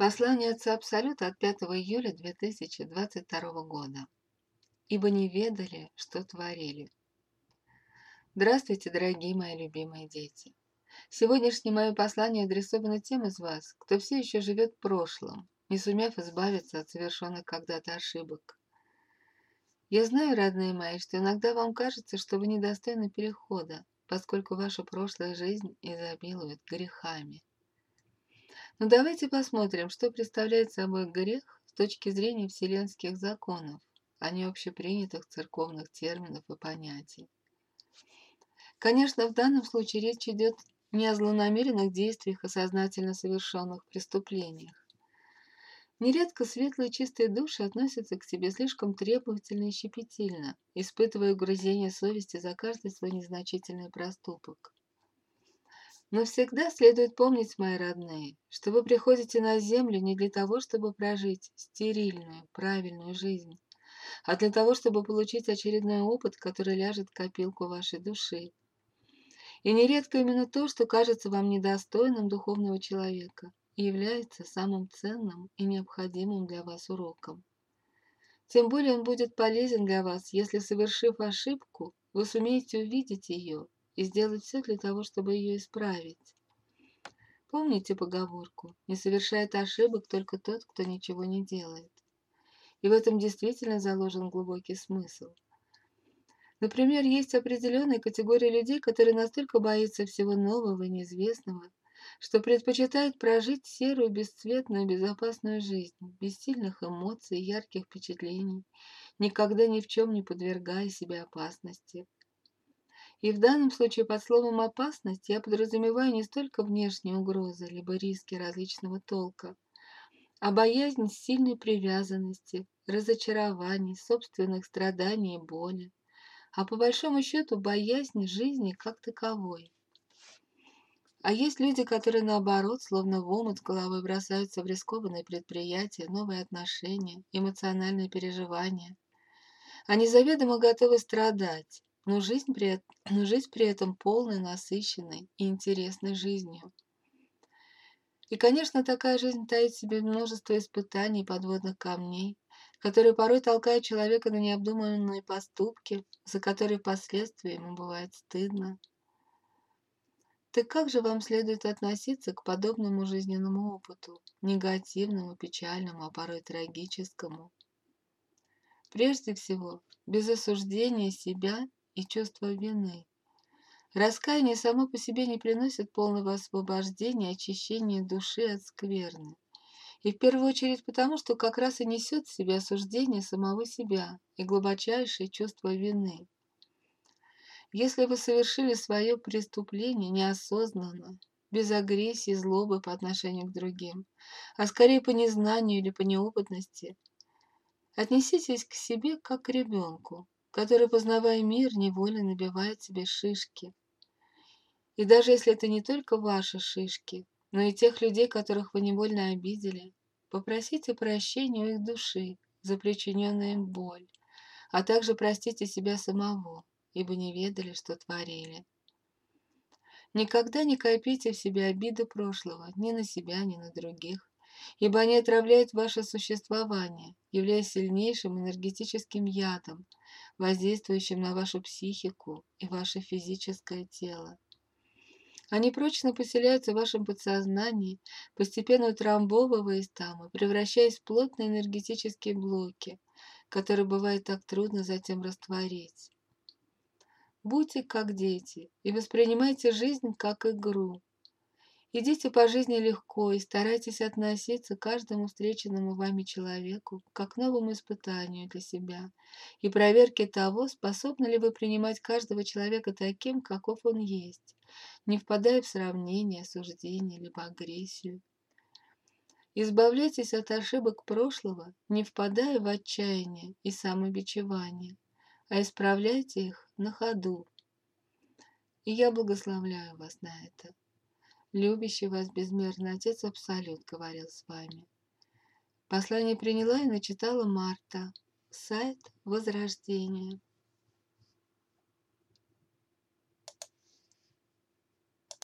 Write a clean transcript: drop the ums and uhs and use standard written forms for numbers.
Послание Отца Абсолюта от 5 июля 2022 года. Ибо не ведали, что творили. Здравствуйте, дорогие мои любимые дети. Сегодняшнее мое послание адресовано тем из вас, кто все еще живет в прошлом, не сумев избавиться от совершенных когда-то ошибок. Я знаю, родные мои, что иногда вам кажется, что вы недостойны перехода, поскольку ваша прошлая жизнь изобилует грехами. Но давайте посмотрим, что представляет собой грех с точки зрения вселенских законов, а не общепринятых церковных терминов и понятий. Конечно, в данном случае речь идет не о злонамеренных действиях и сознательно совершенных преступлениях. Нередко светлые чистые души относятся к себе слишком требовательно и щепетильно, испытывая угрызение совести за каждый свой незначительный проступок. Но всегда следует помнить, мои родные, что вы приходите на землю не для того, чтобы прожить стерильную, правильную жизнь, а для того, чтобы получить очередной опыт, который ляжет в копилку вашей души. И нередко именно то, что кажется вам недостойным духовного человека, и является самым ценным и необходимым для вас уроком. Тем более он будет полезен для вас, если, совершив ошибку, вы сумеете увидеть ее и сделать все для того, чтобы ее исправить. Помните поговорку «Не совершает ошибок только тот, кто ничего не делает». И в этом действительно заложен глубокий смысл. Например, есть определенная категория людей, которые настолько боятся всего нового и неизвестного, что предпочитают прожить серую, бесцветную, безопасную жизнь, без сильных эмоций и ярких впечатлений, никогда ни в чем не подвергая себя опасности. И в данном случае под словом «опасность» я подразумеваю не столько внешние угрозы, либо риски различного толка, а боязнь сильной привязанности, разочарований, собственных страданий и боли, а по большому счету боязнь жизни как таковой. А есть люди, которые наоборот, словно в омут с головой бросаются в рискованные предприятия, новые отношения, эмоциональные переживания. Они заведомо готовы страдать, но жизнь при этом полной, насыщенной и интересной жизнью. И, конечно, такая жизнь таит в себе множество испытаний и подводных камней, которые порой толкают человека на необдуманные поступки, за которые впоследствии ему бывает стыдно. Так как же вам следует относиться к подобному жизненному опыту, негативному, печальному, а порой трагическому? Прежде всего, без осуждения себя и чувства вины. Раскаяние само по себе не приносит полного освобождения и очищения души от скверны. И в первую очередь потому, что как раз и несет в себе осуждение самого себя и глубочайшее чувство вины. Если вы совершили свое преступление неосознанно, без агрессии, злобы по отношению к другим, а скорее по незнанию или по неопытности, отнеситесь к себе как к ребенку, который, познавая мир, невольно набивает себе шишки. И даже если это не только ваши шишки, но и тех людей, которых вы невольно обидели, попросите прощения у их души за причиненную им боль, а также простите себя самого, ибо не ведали, что творили. Никогда не копите в себе обиды прошлого ни на себя, ни на других, ибо они отравляют ваше существование, являясь сильнейшим энергетическим ядом, воздействующим на вашу психику и ваше физическое тело. Они прочно поселяются в вашем подсознании, постепенно утрамбовываясь там и превращаясь в плотные энергетические блоки, которые бывает так трудно затем растворить. Будьте как дети и воспринимайте жизнь как игру. Идите по жизни легко и старайтесь относиться к каждому встреченному вами человеку как к новому испытанию для себя и проверке того, способны ли вы принимать каждого человека таким, каков он есть, не впадая в сравнение, осуждение либо агрессию. Избавляйтесь от ошибок прошлого, не впадая в отчаяние и самобичевание, а исправляйте их на ходу. И я благословляю вас на это. Любящий вас безмерно Отец Абсолют говорил с вами. Послание приняла и начитала Марта. Сайт Возрождения.